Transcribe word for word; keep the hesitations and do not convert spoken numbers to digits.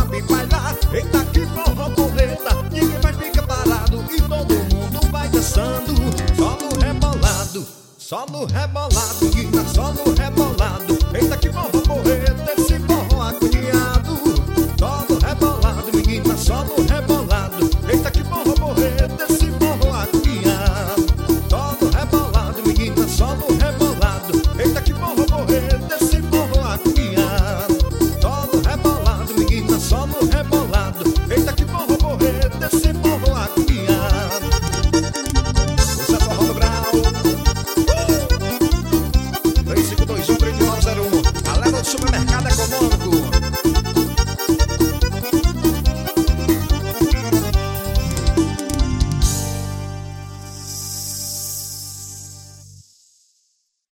sabe bailar. Eita que forró porreta, ninguém mais fica parado e todo mundo vai dançando. Só no rebolado, só no rebolado, e na só no rebolado. Eita que forró